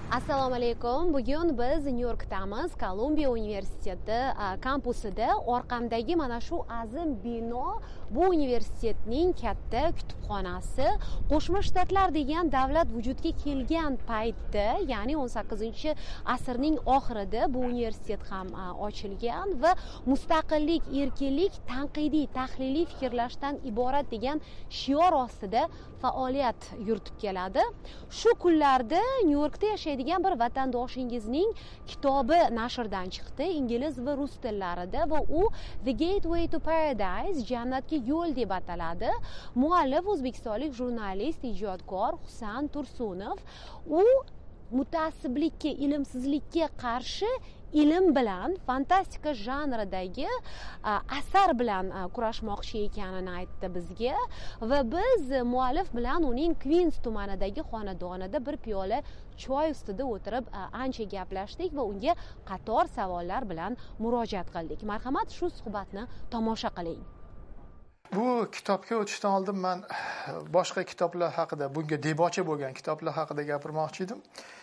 Assalomu alaykum. Bugun biz Nyu-Yorkdamiz, Kolumbiya universiteti kampusida. Orqamdagi mana shu azim bino bu universitetning katta kutubxonasi. Qo'shma Shtatlar degan davlat vujudga kelgan paytda, ya'ni 18-asrning oxirida bu universitet ham ochilgan va mustaqillik, erkinlik, tanqidiy, tahliliy fikrlashdan iborat degan shior ostida faoliyat yuritib keladi. Shu kunlarda Nyu-Yorkda yashaydigan bir vatandoshingizning kitobi nashrdan chiqdi, ingliz va rus tillarida, va u The Gateway to Paradise, jannatga yo'l deb ataladi. Muallif o'zbekistonlik jurnalist, ijodkor Husan Tursunov. U mutaassiblikka, ilmsizlikka qarshi ilm bilan, fantastika janridagi asar bilan kurashmoqchi ekanini aytdi bizga va biz muallif bilan uning Queens tumanidagi xonadonida bir piyola choy ustida o'tirib ancha gaplashdik va unga qator savollar bilan murojaat qildik. Marhamat, shu suhbatni tomosha qiling. Bu kitobga o'tishdan oldin men boshqa kitoblar haqida, bunga debochi bo'lgan kitoblar haqida gapirmoqchi edim.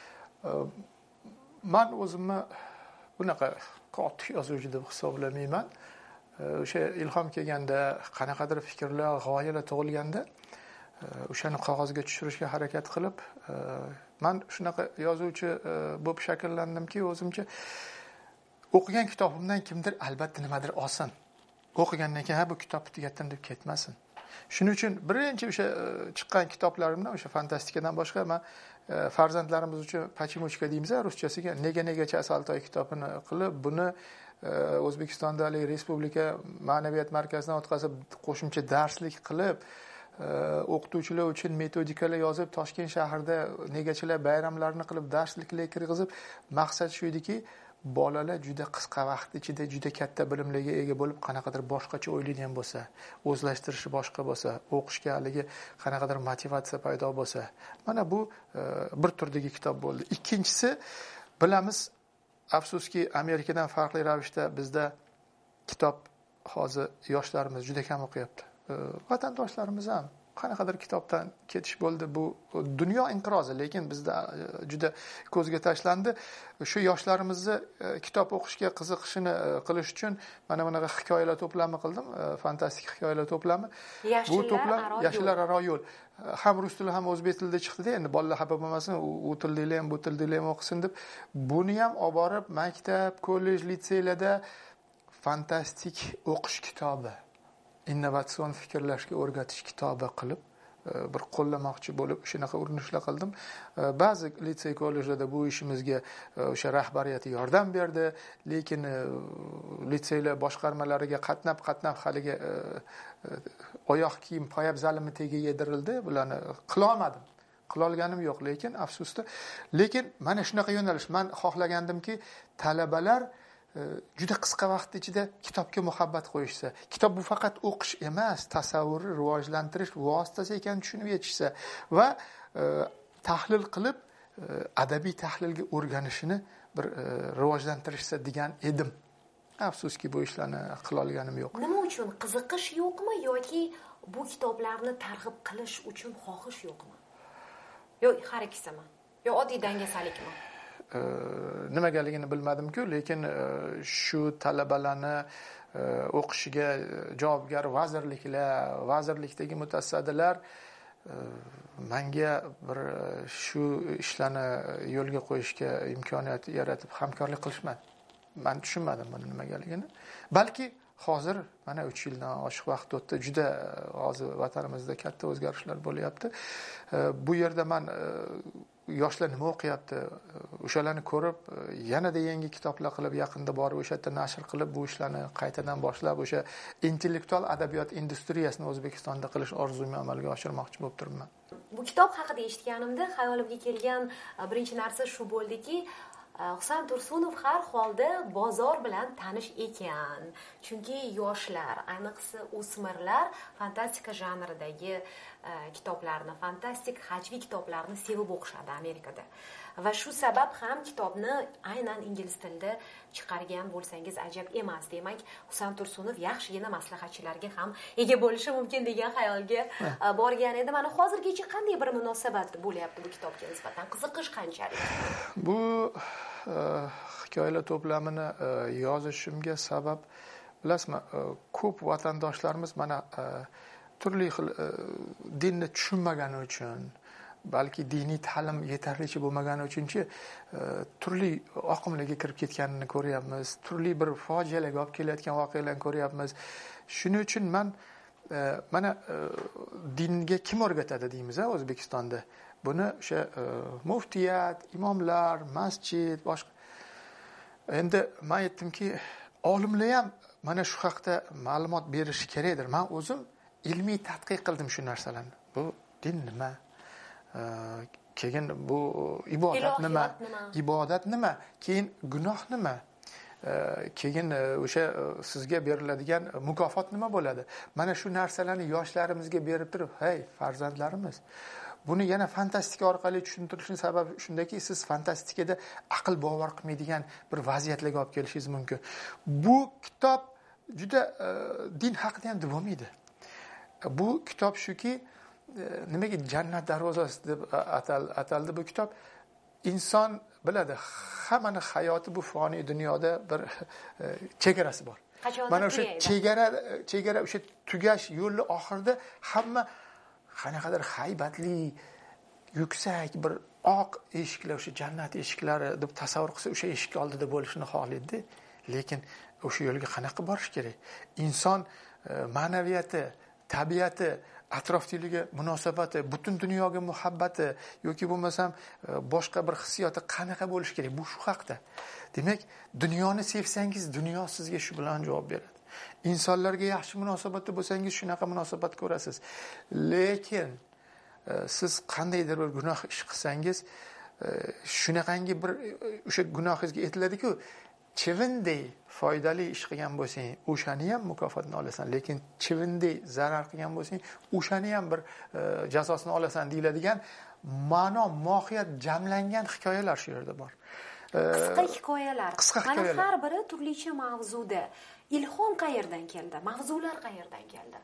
Men o'zimni bunaqa qattiq yozuvchi deb hisoblamayman. O'sha ilhom kelganda, qanaqadir fikrlar, g'oyalar tug'ilganda, o'shani qog'ozga tushirishga harakat qilib, men shunaqa yozuvchi bo'lib shakllandimki, o'zimcha o'qigan kitobimdan kimdir albatta nimadir olsin. O'qigandan keyin bu kitobni tugatdim deb ketmasin. Shuning uchun birinchi o'sha chiqqan kitoblarimdan, o'sha fantastikadan boshqa men farzandlarimiz uchun Pachimochka deymiz, ruschasiga nega asaltoy kitobini qilib, buni O'zbekistonda Respublika ma'naviyat markazidan o'tkazib, qo'shimcha darslik qilib, o'qituvchilar uchun metodikalar yozib, Toshkent shahrida negachilar bayramlarini qilib, darsliklar kirgizib, maqsad shu ediki, bolalar juda qisqa vaqt ichida juda katta bilimlarga ega bo'lib, qanaqadir boshqacha o'ylaydigan bo'lsa, o'zlashtirishi boshqa bo'lsa, o'qishga haligi qanaqadir motivatsiya paydo bo'lsa, mana bu bir turdagi kitob bo'ldi. Ikkinchisi, bilamiz, afsuski Amerikadan farqli ravishda bizda kitob hozir yoshlarimiz juda kam o'qiyapti. Vatandoshlarimiz ham qanaqadir kitobdan ketish bo'ldi. Bu dunyo inqirozi, lekin bizda juda ko'zga tashlandi. Shu yoshlarimizni kitob o'qishga qiziqishini qilish uchun mana bunaqa hikoyalar to'plami qildim, fantastik hikoyalar to'plami. Bu to'plam Yoshlar aro yo'l. Ham rus tili ham o'zbek tilida chiqdi-da, endi bolalar xafa bo'lmasin, u tilda ham bu tilda ham o'qisin deb. Buni ham olib borib maktab, kollej, litseylarda fantastik o'qish kitobi, innovatsion fikrlashga o'rgatish kitobi qilib bir qo'llamoqchi bo'lib shunaqa urinishlar qildim. Ba'zi litsey kollejlarda bu ishimizga o'sha rahbariyati yordam berdi, lekin litseylar boshqarmalariga qatnab haligi oyoq kiyim poyabzalimi tegi yedirildi. Bularni qila olmadim. Qila olganim yo'q, lekin afsusda. Lekin mana shunaqa yo'nalish. Men xohlagandimki, talabalar juda qisqa vaqt ichida kitobga muhabbat qo'yishsa, kitob bu faqat o'qish emas, tasavvurni rivojlantirish vositasi ekanini tushunib yetishsa va tahlil qilib adabiy tahlilga o'rganishini bir rivojlantirishsa degan edim. Afsuski bu ishlarni qila olganim yo'q. Nima uchun qiziqish yo'qmi yoki bu kitoblarni targ'ib qilish uchun xohish yo'qmi? Yo'q, har ikkisimi? Yo oddiy dangasalikmi? Nimagaligini bilmadim-ku, lekin shu talabalarni o'qishiga javobgar vazirlikdagi mutasaddilar menga bir shu ishlarni yo'lga qo'yishga imkoniyat yaratib hamkorlik qilishmadi. Men tushunmadim buni nimagaligini. Balki hozir mana 3 yildan oshiq vaqt o'tdi. Juda hozir vatanimizda katta o'zgarishlar bo'lyapti. Bu yerda men yoshlar nima o'qiyapti, o'shalarni ko'rib, yanada yangi kitoblar qilib, yaqinda borib o'sha yerda nashr qilib, bu ishlarni qaytadan boshlab, o'sha intellektual adabiyot industriyasini O'zbekistonda qilish orzumni amalga oshirmoqchi bo'lib turibman. Bu kitob haqida eshitganimda xayolimga kelgan birinchi narsa shu bo'ldiki, Husan Tursunov har holda bozor bilan tanish ekan. Chunki yoshlar, ayniqsa o'smirlar fantastika janridagi kitoblarni, fantastik hajviy kitoblarni sevib o'qishadi Amerikada. Va shu sabab ham kitobni aynan ingliz tilida chiqargan bo'lsangiz ajab emas. Demak, Husan Tursunov yaxshigina maslahatchilarga ham ega bo'lishi mumkin degan xayolga borgan edi. Mana hozirgacha qanday bir munosabat bo'lyapti bu kitobga nisbatan? Qiziqish qanchalik? Bu hikoyalar to'plamini yozishimga sabab bilasizmi, ko'p vatandoshlarimiz mana turli xil dinni tushunmagani uchun, balki diniy ta'lim yetarlicha bo'lmagani uchunchi turli oqimlarga kirib ketganini ko'ryapmiz, turli bir fojialarga olib kelayotgan voqealarni ko'ryapmiz. Shuning uchun mana dinga kim o'rgatadi deymiz O'zbekistonda. Buni o'sha muftiyat, imomlar, masjid, boshqa. Endi men aytdimki, olimlar ham mana shu haqda ma'lumot berishi kerakdir. Men o'zim ilmiy tadqiq qildim shu narsalarni. Bu din nima? Keyin bu ibodat nima? Ibodat nima? Keyin gunoh nima? Keyin o'sha sizga beriladigan mukofot nima bo'ladi? Mana shu narsalarni yoshlarimizga berib turib, hey farzandlarimiz, buni yana fantastika orqali tushuntirishning sababi shundaki, siz fantastikada aql bovar qilmaydigan bir vaziyatlarga olib kelishingiz mumkin. Bu kitob juda din haqida ham bo'lmaydi. Bu kitob shuki, nimaga jannat darvozasi deb ataldi bu kitob? Inson biladi, hammani hayoti bu foniy dunyoda bir chegarasi bor. Mana o'sha chegara o'sha tugash yo'li oxirida hamma qanaqadir haybatli, yuksak bir oq eshiklar, o'sha jannat eshiklari deb tasavvur qilsa, o'sha eshik oldida bo'lishini xohlaydi. Lekin o'sha yo'lga qanaqa borish kerak? Inson ma'naviyati, tabiati, atrofdagi munosabati, butun dunyoga muhabbati yoki bo'lmasam boshqa bir hissiyoti qanaqa bo'lishi kerak? Bu shu haqda. Demak, dunyoni sevsangiz, dunyo sizga shu bilan javob beradi. Insonlarga yaxshi munosabatda bo'lsangiz, shunaqa munosabat ko'rasiz. Lekin siz qandaydir bir gunoh ish qilsangiz, shunaqangi bir o'sha gunohingizga aytiladi-ku, chivinday foydali ish qilgan bo'lsang, o'shani ham mukofotini olasan, lekin chivinday zarar qilgan bo'lsang, o'shani ham bir jazosini olasan deyiladigan ma'no, mohiyat jamlangan hikoyalar shu yerda bor. Qisqa hikoyalar. Mana har biri turlicha mavzuda. Ilhom qayerdan keldi? Mavzular qayerdan keldi?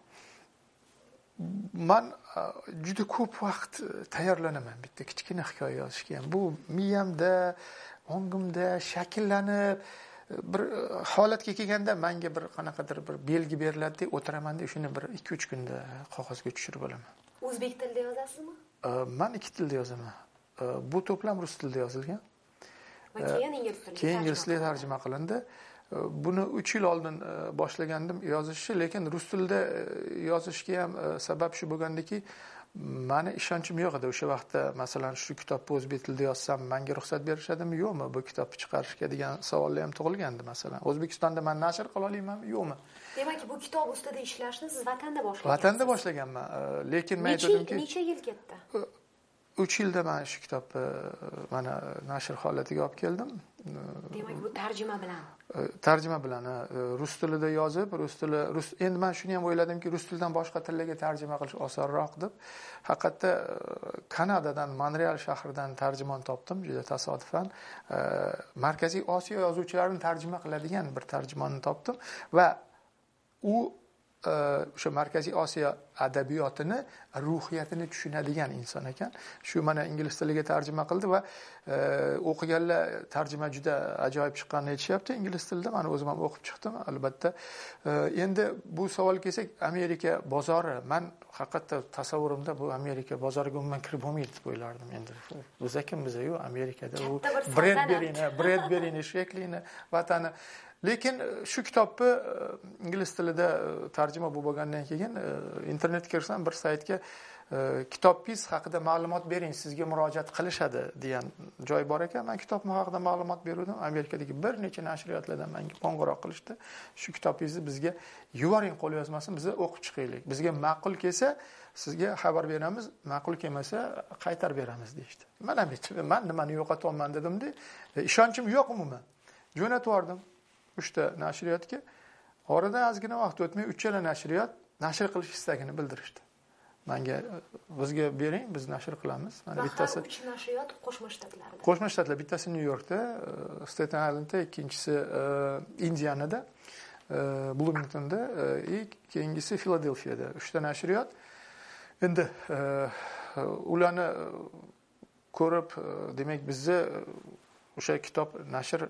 Men juda ko'p vaqt tayyorlanaman bitta kichkina hikoya yozishga ham. Bu miyamda, ongimda shakllanib, bir holatga kelganda menga bir qanaqadir bir belgi beriladi, o'tiraman-da, shuni bir 2-3 kunda qog'ozga tushirib olaman. O'zbek tilida yozasizmi? Men 2 tilda yozaman. Bu to'plam rus tilida yozilgan. Va keyin ingliz tilida. Keyin ingliz tilida tarjima qilindi. Buni 3 yil oldin boshlagandim yozishni, lekin rus tilida yozishga ham sabab shu bo'lgandiki, meni ishonchim yo'q edi o'sha vaqtda. Masalan, shu kitobni o'zbek tilida yozsam, menga ruxsat berishadimi, yo'qmi? Bu kitobni chiqarishga degan savollar ham tug'ilgandi. Masalan, O'zbekistonda men nashr qila olamanmi, yo'qmi? Demak, bu kitob ustida ishlashni siz vatanda boshlagansiz. Vatanda boshlaganman, lekin men aytadimki, necha yil ketdi? 3 yilda men shu kitobni mana nashr holatiga olib keldim. Demak, bu tarjima bilan. Tarjima bilan rus tilida yozib, endi men shuni ham o'yladimki, rus tilidan boshqa tillarga tarjima qilish osonroq deb, haqiqatda Kanadadan, Monreal shahridan tarjimon topdim, juda tasodifan. Markaziy Osiyo yozuvchilarini tarjima qiladigan bir tarjimonni topdim va u o'sha Markaziy Osiyo adabiyotini, ruhiyatini tushunadigan inson ekan. Shu mana ingliz tiliga tarjima qildi va o'qiganlar tarjima juda ajoyib chiqqanini aytishyapti ingliz tilida. Men o'zim ham o'qib chiqdim, albatta. Endi bu savolga kelsak, Amerika bozori, men haqiqatda tasavvurimda bu Amerika bozoriga umuman kirib bo'lmaydi deb o'ylardim. Endi biz yo'q, Amerikada u Bredberini, Sheklini vatani. Lekin shu kitobni ingliz tilida tarjima bo'lgandan keyin internetga kirsam, bir saytga kitobingiz haqida ma'lumot bering, sizga murojaat qilishadi degan joy bor ekan. Men kitobim haqida ma'lumot berdim. Amerikadagi bir necha nashriyotlardan menga qo'ng'iroq qilishdi. Shu kitobingizni bizga yuboring, qo'lyozmasini, biz o'qib chiqaylik. Bizga ma'qul kelsa, sizga xabar beramiz, ma'qul kelmasa qaytarib beramiz deydi. Men nimani yo'qotyapman dedim-da, ishonchim yo'q umuman. Jo'natib yubordim 3 ta nashriyotga. Oradan ozgina vaqt o'tmay 3 chala nashriyot nashr qilish istagini bildirishdi. bizga bering, biz nashr qilamiz. Mana bittasi 3 nashriyot Qo'shma Shtatlarda. Qo'shma Shtatlar, bittasi Nyu-Yorkda, Staten Islandda, ikkinchisi Indianada, Bloomingtonda, keyingisi Filadelfiyada. 3 ta nashriyot. Endi ularni ko'rib, demak bizni o'sha kitob nashr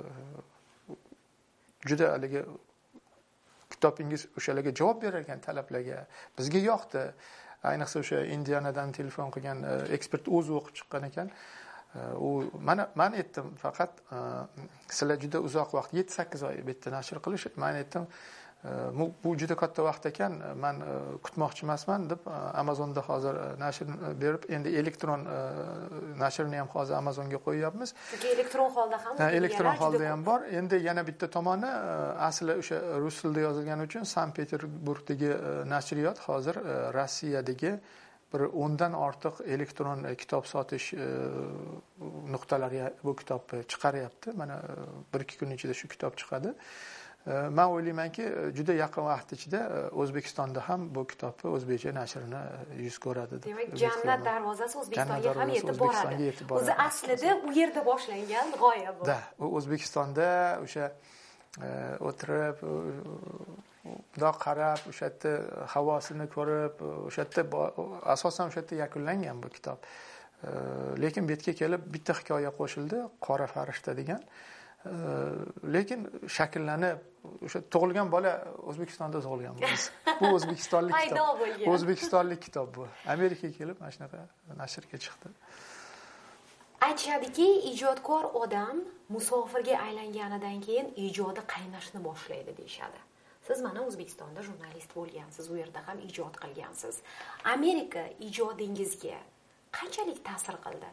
juda haligi kitobingiz o'shalarga javob berar ekan, talablarga. Bizga yoqdi. Ayniqsa o'sha Indianadan telefon qilgan ekspert o'zi o'qib chiqqan ekan. Men aytdim, faqat sizlar juda uzoq vaqt, 7-8 oy bitta nashr qilish, men aytdim, bu juda katta vaqt ekan, men kutmoqchi emasman deb Amazonda hozir nashr berib, endi elektron nashrni ham hozir Amazonga qo'yyapmiz. Chunki elektron holda ham elektron holda ham bor. Endi yana bitta tomoni, asli o'sha rus tilida yozilgani uchun Sankt-Peterburgdagi nashriyot hozir Rossiyadagi bir 10 dan ortiq elektron kitob sotish nuqtalariga bu kitobni chiqaryapti. Mana 1-2 kun ichida shu kitob chiqadi. Men o'ylaymanki, juda yaqin vaqt ichida O'zbekistonda ham bu kitobni o'zbekcha nashrini yuz ko'radi. Demak, jannat darvozasi O'zbekistonga ham yetib boradi. O'zi aslida u yerda boshlangan g'oya bu. U O'zbekistonda o'sha o'tirib, bundoq qarab, o'sha yerda havosini ko'rib, o'sha yerda asosan o'sha yerda yakunlangan bu kitob. Lekin bu yerga kelib bitta hikoya qo'shildi, Qora farishta degan. Lekin shakllanib, o'sha tug'ilgan bola O'zbekistonda tug'ilgan bo'lsa, bu o'zbekistonlik kitob. O'zbekistonlik kitob bu. Amerikaga kelib mana shunaqa nashrga chiqdi. Aytishadiki, ijodkor odam musofirga aylanganidan keyin ijodi qaynashni boshlaydi deyshadi. Siz mana O'zbekistonda jurnalist bo'lgansiz, u yerda ham ijod qilgansiz. Amerika ijodingizga qanchalik ta'sir qildi?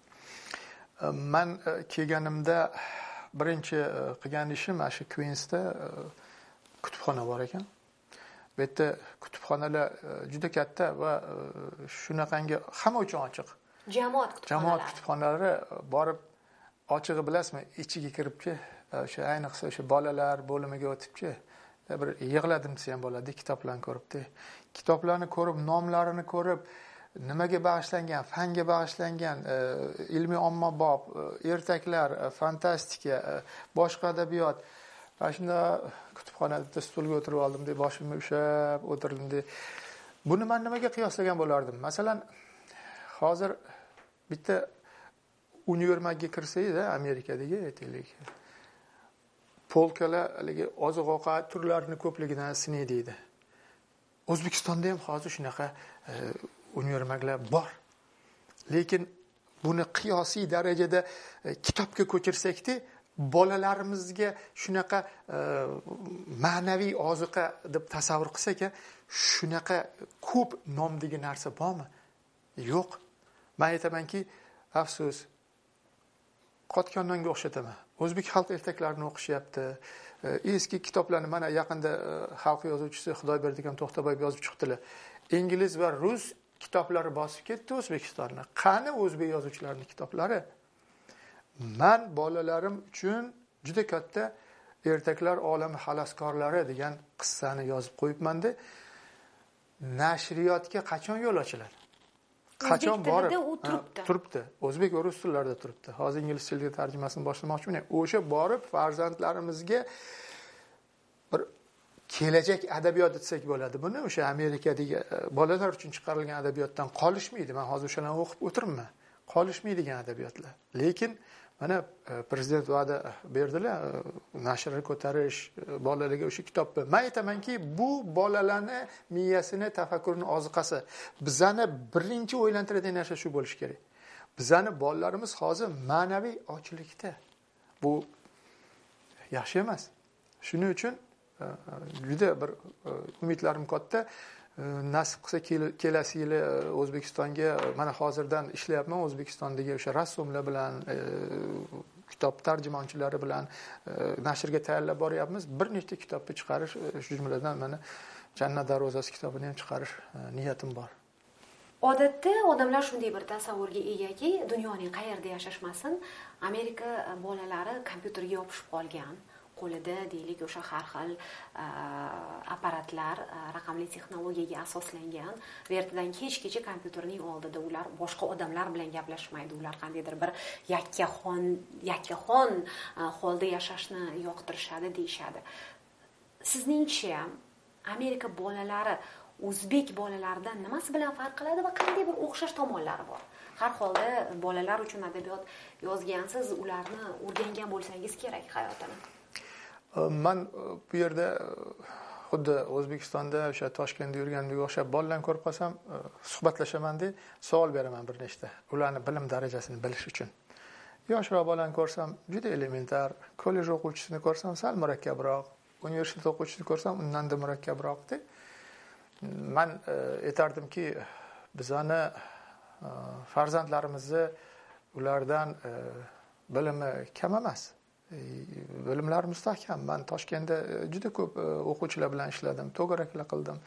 Men kelganimda birinchi qilgan ishim mana shu Queensda kutubxona bor ekan. Bu yerda kutubxonalar juda katta va shunaqangi hamma uchun ochiq. Jamoat kutubxonalari borib ochig'i bilasizmi, ichiga kiribchi, o'sha ayniqsa o'sha bolalar bo'limiga o'tibchi, bir yig'ladim desa ham bo'ladi, kitoblarni ko'ribdi. Kitoblarni ko'rib, nomlarini ko'rib, nimaga bag'ishlangan, fanga bag'ishlangan, ilmiy ommabop, ertaklar, fantastika, boshqa adabiyot. Mana shunda kutubxonada stulga o'tirib oldim deb boshimni ushab o'tirdim deb. Buni men nimaga qiyoslagan bo'lardim? Masalan, hozir bitta univermagga kirsangiz, Amerikadagi aytaylik, polkalar haligi oziq-ovqat turlarining ko'pligidan sinaydi. O'zbekistonda ham hozir shunaqa univermaglar bor. Lekin buni qiyosiy darajada kitobga ko'chirsak-da, bolalarimizga shunaqa ma'naviy oziqa deb tasavvur qilsak, shunaqa ko'p nomdagi narsa bormi? Yo'q. Men aytamanki, afsus, qotgan nonga o'xshataman. O'zbek xalq ertaklarini o'qishyapti. Eski kitoblarni mana yaqinda xalq yozuvchisi Xudoyberdigan To'xtaboyev yozib chiqdilar. Ingliz va rus kitoblari bosib ketdi O'zbekistonni. Qani o'zbek yozuvchilarining kitoblari? Men bolalarim uchun juda katta Ertaklar olami xaloskorlari degan qissani yozib qo'yibman-da. Nashriyotga qachon yo'l ochiladi? Qachon borib turibdi. O'zbek va rus tillarida turibdi. Hozir ingliz tiliga tarjimasini boshlamoqchiman. O'sha borib farzandlarimizga bir kelajak adabiyot desak bo'ladi. Buni o'sha Amerikadagi bolalar uchun chiqarilgan adabiyotdan qolishmaydi. Men hozir o'shalarni o'qib o'tiribman. Qolishmaydigan adabiyotlar. Lekin mana prezident va'da berdilar, nashrni ko'tarish, bolalarga o'sha kitobni. Men aytamanki, bu bolalarni miyasini, tafakkurini oziqasi. Bizani birinchi o'ylantiradigan narsa shu bo'lishi kerak. Bizani bolalarimiz hozir ma'naviy ochlikda. Bu yaxshi emas. Shuning uchun juda bir umidlarim katta. Nasib qilsa kelasi yili O'zbekistonga mana hozirdan ishlayapman, O'zbekistondagi o'sha rassomlar bilan, kitob tarjimonchilari bilan nashrga tayyorlab boryapmiz. Bir nechta kitobni chiqarish, shu jumladan mana Jannat darvozasi kitobini ham chiqarish niyatim bor. Odatda odamlar shunday bir tasavvurga egaki, dunyoning qayerda yashashmasin, Amerika bolalari kompyuterga yopishib qolgan, qo'lida deylik o'sha har xil apparatlar raqamli texnologiyaga asoslangan, ertadan kechgacha kompyuterning oldida ular boshqa odamlar bilan gaplashmaydi, ular qandaydir bir yakkaxon holda yashashni yoqtirishadi deyishadi. Sizningcha Amerika bolalari o'zbek bolalaridan nimasi bilan farq qiladi va qanday bir o'xshash tomonlari bor? Har holda bolalar uchun adabiyot yozgansiz, ularni o'rgangan bo'lsangiz kerak hayotini. Men bu yerda xuddi O'zbekistonda o'sha Toshkentda yurganga o'xshab bolalarni ko'rib qolsam, suhbatlashaman-da, savol beraman bir nechta. Ularning bilim darajasini bilish uchun. Yoshroq bolani ko'rsam, juda elementar, kollej o'quvchisini ko'rsam, sal murakkabroq, universitet o'quvchisini ko'rsam, undan-da murakkabroqda. Men aytardimki, bizani farzandlarimizni ulardan bilimi kam emas. Bilimlar mustahkam. Men Toshkentda juda ko'p o'quvchilar bilan ishladim, to'garaklar qildim.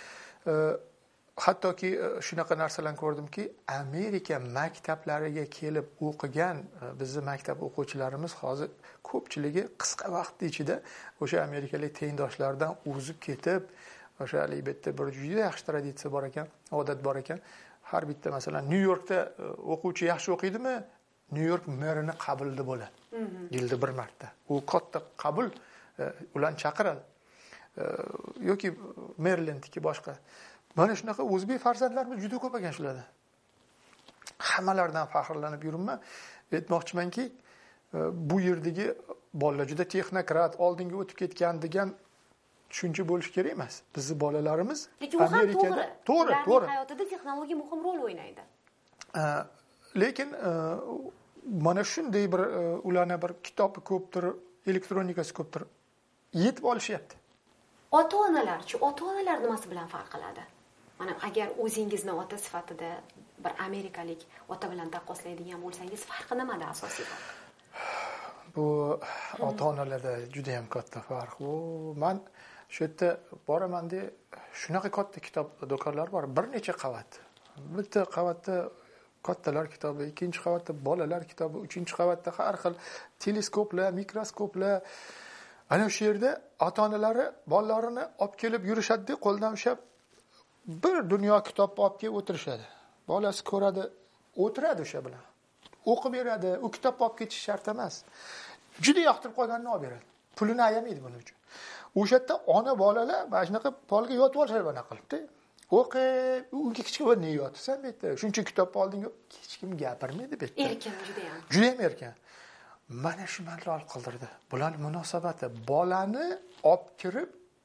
Hattoki shunaqa narsalarni ko'rdimki, Amerika maktablariga kelib o'qigan bizning maktab o'quvchilarimiz hozir ko'pchiligi qisqa vaqt ichida o'sha amerikalik tengdoshlaridan o'zib ketib, o'sha albatta bir juda yaxshi traditsiya bor ekan, odat bor ekan. Har bitta masalan Nyu-Yorkda o'quvchi yaxshi o'qiydimi, Nyu-York merini qabulda bo'ladi. Yilda bir marta. U katta qabul ularni chaqiradi. Yoki Marylandniki boshqa. Mana shunaqa o'zbek farzandlarimiz juda ko'p ekan shularda. Hammalardan faxrlanib yuribman. Aytmoqchimanki, bu yerdagi bolalar juda texnokrat, oldinga o'tib ketgan degan tushuncha bo'lish kerak emas. Bizning bolalarimiz Amerikada to'g'ri. Hayotida texnologiya muhim rol o'ynaydi. Lekin mana shunday bir ularning bir kitobi ko'pdir, elektronikasi ko'pdir. Yetib olishyapti. Ota-onalar nimasi bilan farq qiladi? Mana agar o'zingizni ota sifatida bir amerikalik ota bilan taqqoslaydigan bo'lsangiz, farqi nimada asosiy? Bu ota-onalarda juda ham katta farq. Men shu yerda boraman-da, shunaqa katta kitob do'konlar bor, bir necha qavat. Bitta qavatda kattalar kitobi, ikkinchi qavatda bolalar kitobi, uchinchi qavatda har xil teleskoplar, mikroskoplar. Ana shu yerda ota-onalari bolalarini olib kelib yurishadi, qo'ldan ushlab bir dunyo kitob olib kelib o'tirishadi. Bolasi ko'radi, o'tiradi o'sha bilan. O'qib beradi, u kitobni olib ketish shart emas. Juda yoqtirib qolganini olib beradi. Pulini ayamaydi buning uchun. O'sha yerda ona bolalar mana shunaqa polga yotib olishadi bana qilibdi. O'qib, unga hech kim ne yotsan bu yerda. Shuncha kitobni oldinga hech kim gapirmaydi bu yerda. Erkin juda ham. Juda ham erkin. Mana shu manlol qildirdi. Bular munosabati bolani olib kirib,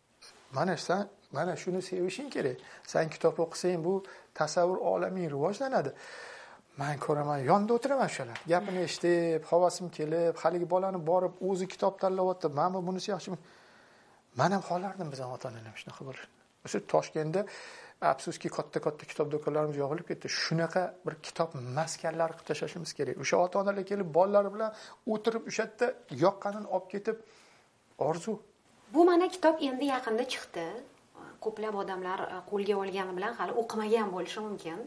mana shuni sevishing kerak. Sen kitob o'qisang bu tasavvur olaming rivojlanadi. Men ko'raman, yonda o'tiraman shular. Gapini eshitib, havosim kelib, haligi bolani borib o'zi kitob tanlayapti. Mana bunisi yaxshimi? Men ham xohlardim bizning ota-onalar shunaqa bo'lishi. O'sha Toshkentda afsuski katta kitob do'konlarimiz yog'ilib ketdi. Shunaqa bir kitob maskanlar qilib tashlashimiz kerak. O'sha ota-onalar kelib bolalari bilan o'tirib o'sha yerda yoqqanini olib ketib orzu. Bu mana kitob endi yaqinda chiqdi. Ko'plab odamlar qo'lga olgani bilan hali o'qimagan bo'lishi mumkin.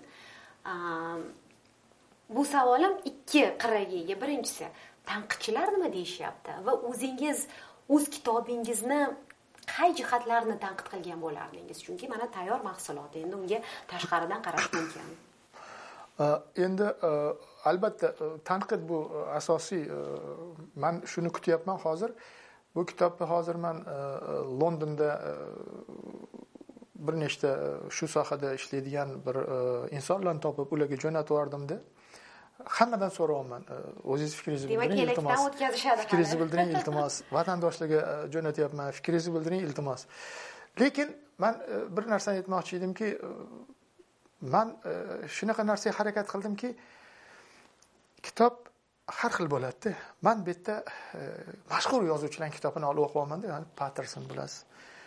Bu savolim ikki qirraga ega. Birinchisi, tanqidchilar nima deyishyapti va o'zingiz o'z kitobingizni qay jihatlarini tanqid qilgan bo'lardingiz? Chunki mana tayyor mahsulot, endi unga tashqaridan qarash mumkin. Endi albatta tanqid bu asosiy. Men shuni kutyapman hozir. Bu kitobni hozir men Londonda bir nechta shu sohada ishlaydigan bir insonlarni topib, ularga jo'natib yordimda. Hammadan so'rayman. O'zingiz fikringizni bildiring, iltimos. Demak, elakdan o'tkazishadi. Fikringizni bildiring, iltimos. Vatandoshlarga jo'natyapman. Fikringizni bildiring, iltimos. Lekin men bir narsani aytmoqchi edimki, men shunaqa narsaga harakat qildimki, kitob har xil bo'ladi. Men bu yerda mashhur yozuvchilarning kitobini olib o'qiyapman-da, Patterson bilasiz.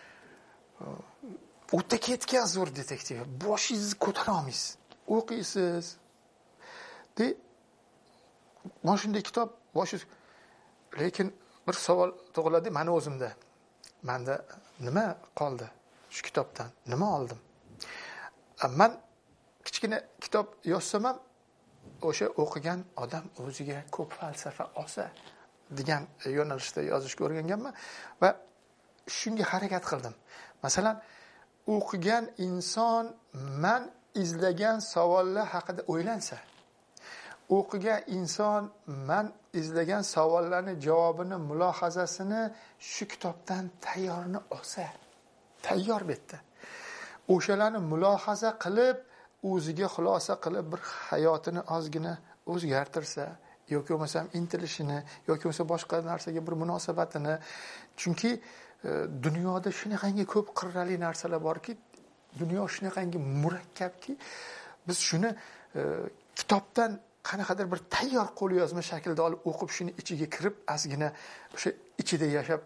O'tda ketgan zo'r detektiv. Boshingizni ko'tara olmaysiz. O'qiysiz. Mana shunday kitob boshingiz. Lekin bir savol tug'iladi meni o'zimda. Menda nima qoldi shu kitobdan? Nima oldim? Men kichkina kitob yozsam ham o'sha o'qigan odam o'ziga ko'p falsafa olsa, degan yo'nalishda yozishga o'rganganman va shunga harakat qildim. Masalan, o'qigan inson men izlagan savollar haqida o'ylansa, o'qigan inson men izlagan savollarning javobini, mulohazasini shu kitobdan tayyorini olsa, tayyor betda, o'shalarni mulohaza qilib, o'ziga xulosa qilib bir hayotini ozgina o'zgartirsa yoki bo'lmasam intilishini yoki bo'lmasa boshqa narsaga bir munosabatini, chunki dunyoda shunaqangi ko'p qirrali narsalar borki, dunyo shunaqangi murakkabki, biz shuni kitobdan qanaqadir bir tayyor qo'lyozma shaklda olib o'qib, shuni ichiga kirib, ozgina o'sha ichida yashab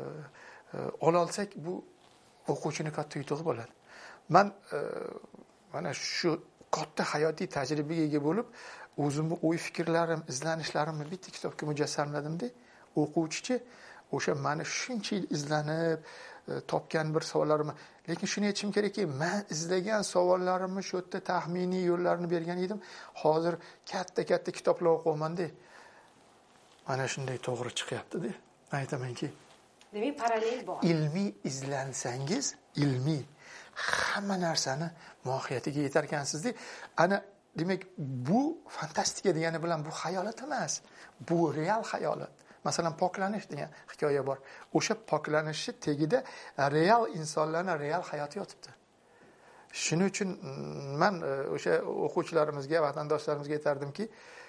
ola olsak, bu o'quvchini katta yutug'i bo'ladi. Men mana shu katta hayotiy tajribaga ega bo'lib, o'zimni o'y fikrlarim, izlanishlarimni bitta kitobga mujassamladimda, o'quvchichi o'sha meni shuncha yil izlanib topgan bir savollarimni, lekin shuni aytishim kerakki, men izlagan savollarimni shu yerda taxminiy yo'llarini bergan edim. Hozir katta kitoblar o'qiyman-da. Mana shunday to'g'ri chiqyapti-da. Aytamanki, demak parallel bor. Ilmiy izlansangiz, ilmiy hamma narsani mohiyatiga yetar ekansizda. Ana demak, bu fantastika degani bilan bu xayolot emas. Bu real xayolot. Masalan, poklanish degan hikoya bor. O'sha poklanishni tagida real insonlarning real hayoti yotibdi. Shuning uchun men o'sha o'quvchilarimizga, vatandoshlarimizga aytardimki,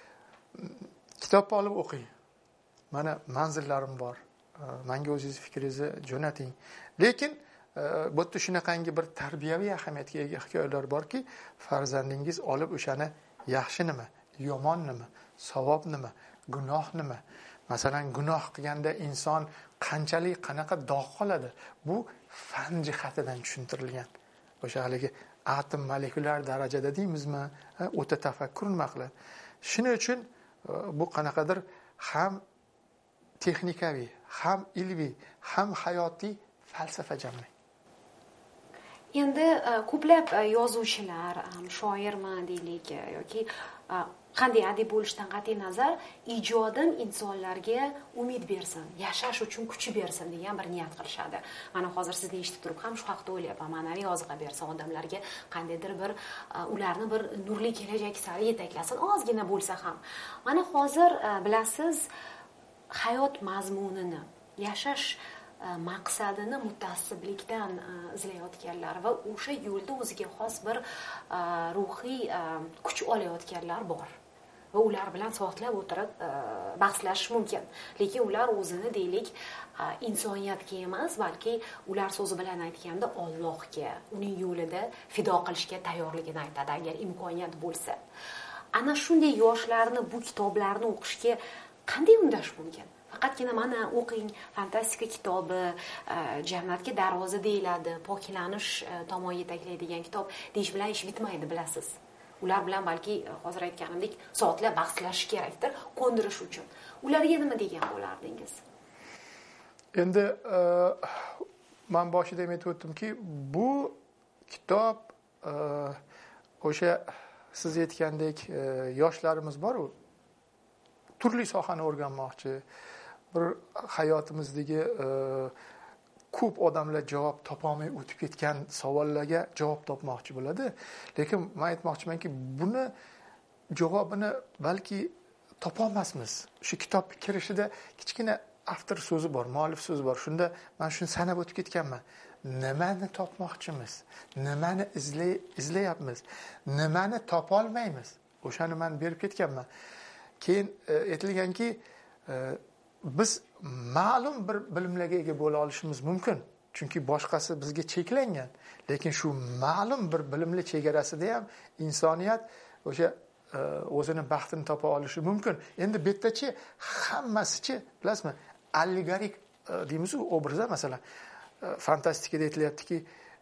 kitob olib o'qing. Mana manzillarim bor. Menga o'zingiz fikringizni jo'nating. Lekin bu yerda shunaqangi bir tarbiyaviy ahamiyatga ega hikoyalar borki, farzandingiz olib o'shani yaxshi nima, yomon nima, savob nima, gunoh nima. Masalan, gunoh qilganda inson qanchalik qanaqa dog' qoladi, bu fan jihatidan tushuntirilgan. O'sha haligi atom molekulyar darajada deymizmi, o'ta tafakkur nima qiladi. Shuning uchun bu qanaqadir ham texnikaviy, ham ilmiy, ham hayotiy falsafa jamli. Endi ko'plab yozuvchilar, shoirman deylik yoki qanday adib bo'lishdan qat'iy nazar, ijodim insonlarga umid bersin, yashash uchun kuch bersin degan bir niyat qilishadi. Mana hozir sizni eshitib turib ham shu haqda o'ylayapman. Ma'naviy oziqa bersin odamlarga, qandaydir bir ularni bir nurli kelajak sari yetaklasin, ozgina bo'lsa ham. Mana hozir bilasiz, hayot mazmunini, yashash maqsadini mutassiblikdan izlayotganlar va o'sha yo'lda o'ziga xos bir ruhiy kuch olayotganlar bor. Va ular bilan soatlab o'tirib bahslashish mumkin. Lekin ular o'zini deylik insoniyatga emas, balki ular so'zi bilan aytganda Allohga, uning yo'lida fido qilishga tayyorligini aytadi, agar imkoniyat bo'lsa. Ana shunday yoshlarni bu kitoblarni o'qishga qanday undash mumkin? Faqatgina mana o'qing, fantastika kitobi, jannatga darvoza deyiladi, poklanish tomon yetaklaydigan kitob deyish bilan ish bitmaydi, bilasiz. Ular bilan balki hozir aytganimdek soatlab bahslashish kerakdir, ko'ndirish uchun. Ularga nima degan bo'lardingiz? Endi men boshida ham aytib o'tdimki, bu kitob o'sha siz aytgandek yoshlarimiz bor-ku, turli sohani o'rganmoqchi, bir hayotimizdagi ko'p odamlar javob topolmay o'tib ketgan savollarga javob topmoqchi bo'ladi. Lekin men aytmoqchimanki, buni javobini balki topolmasmiz. Shu kitob kirishida kichkina avtor so'zi bor, muallif so'zi bor. Shunda men shuni sanab o'tib ketganman. Nimani topmoqchimiz? Nimani izlayapmiz? Nimani topolmaymiz? O'shani men berib ketganman. Keyin aytilganki, biz ma'lum bir bilimlarga ega bo'la olishimiz mumkin. Chunki boshqasi bizga cheklangan. Lekin shu ma'lum bir bilimli chegarasida ham insoniyat o'sha o'zini baxtini topa olishi mumkin. Endi bu yerdachi hammasichi, bilasizmi, allegorik deymiz-ku, obrazlar, masalan, fantastikada aytilyaptiki,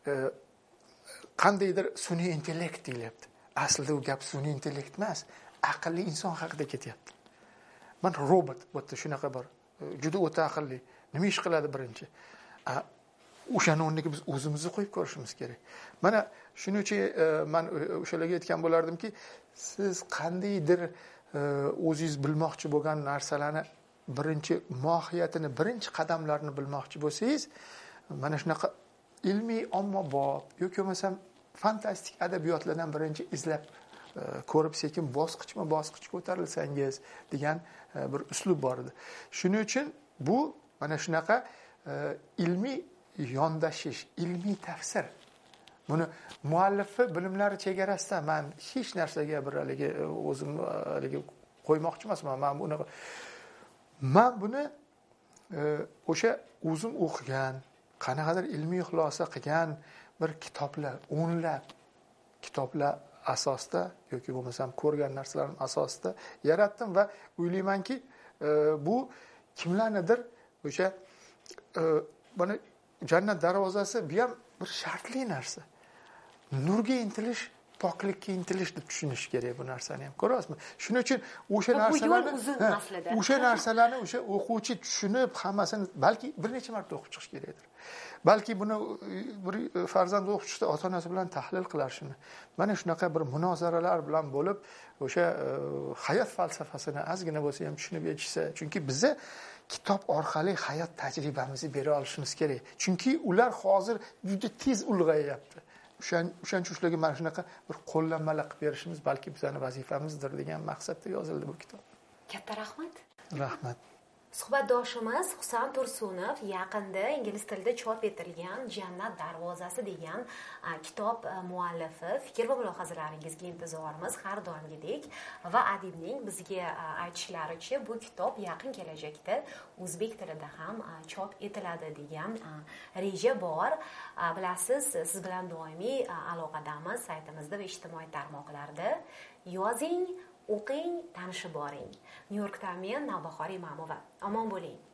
qandaydir sun'iy intellekt deyilyapti. Aslida u gap sun'iy intellekt emas, aqlli inson haqida ketyapti. Mana robot bo'tda shunaqa bor. Juda o'ta aqlli. Nima ish qiladi birinchi? O'shani o'rniga biz o'zimizni qo'yib ko'rishimiz kerak. Mana shuning uchun men o'shalarga aytgan bo'lardimki, siz qandaydir o'zingiz bilmoqchi bo'lgan narsalarni birinchi mohiyatini, birinchi qadamlarini bilmoqchi bo'lsangiz, mana shunaqa ilmiy ommabop yoki bo'lmasam fantastik adabiyotlardan birinchi izlab ko'rib sekin bosqichma bosqich ko'tarilsangiz degan bir uslub bor edi. Shuning uchun bu mana shunaqa ilmiy yondashish, ilmiy tafsir. Buni muallifi bilimlari chegarasida men hech narsaga bir haligi o'zim haligi qo'ymoqchi emasman. Men buni o'sha o'zim o'qigan, qanaqadir ilmiy xulosa qilgan bir kitoblar, o'nlab kitoblar asosida yoki bo'lmasam ko'rgan narsalarim asosida yaratdim va o'ylaymanki, bu kimlarnidir o'sha buni jannat darvozasi bu ham bir shartli narsa. Nurga intilish, poklikka intilish deb tushunish kerak bu narsani ham. Ko'ryapsizmi? Shuning uchun o'sha narsalarni o'sha o'quvchi tushunib, hammasini balki bir necha marta o'qib chiqish kerakdir. Balki buni bir farzand o'qib chiqsa, ota-onasi bilan tahlil qilar shuni. Mana shunaqa bir munozaralar bilan bo'lib, o'sha hayot falsafasini ozgina bo'lsa ham tushunib yetishsa, chunki bizni kitob orqali hayot tajribamizni bera olishimiz kerak. Chunki ular hozir juda tez ulg'ayapti. O'shancha ularga mana shunaqa bir qo'llanmalar qilib berishimiz balki bizning vazifamizdir degan maqsadda yozildi bu kitob. Katta rahmat. Rahmat. Suhbatdoshimiz Husan Tursunov yaqinda ingliz tilida chop etilgan Jannat darvozasi degan kitob muallifi. Fikr va mulohazalaringizga intizormiz har doimgidek va adibning bizga aytishlaricha bu kitob yaqin kelajakda o'zbek tilida ham chop etiladi degan reja bor. Bilasiz, siz bilan doimiy aloqadamiz saytimizda va ijtimoiy tarmoqlarda. Yozing, o'qing, tanishib boring. Nyu-Yorkdan men Navbahor Imamova. Omon bo'ling.